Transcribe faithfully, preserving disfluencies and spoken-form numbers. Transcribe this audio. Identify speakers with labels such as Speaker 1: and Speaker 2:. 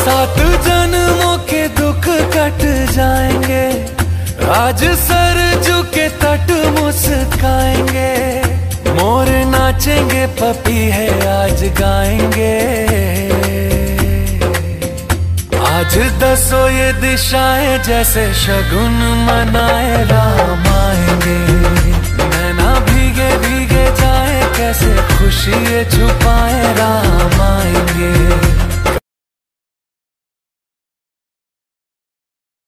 Speaker 1: सात जन्मों के दुख कट जाएंगे, आज सर झुके तट मुस्काएंगे। मोर नाचेंगे पपी है आज गाएंगे, आज दसो ये दिशाएं जैसे शगुन मनाए राम आएंगे। नैना भीगे भीगे जाए कैसे खुशी छुपाए राम आएंगे।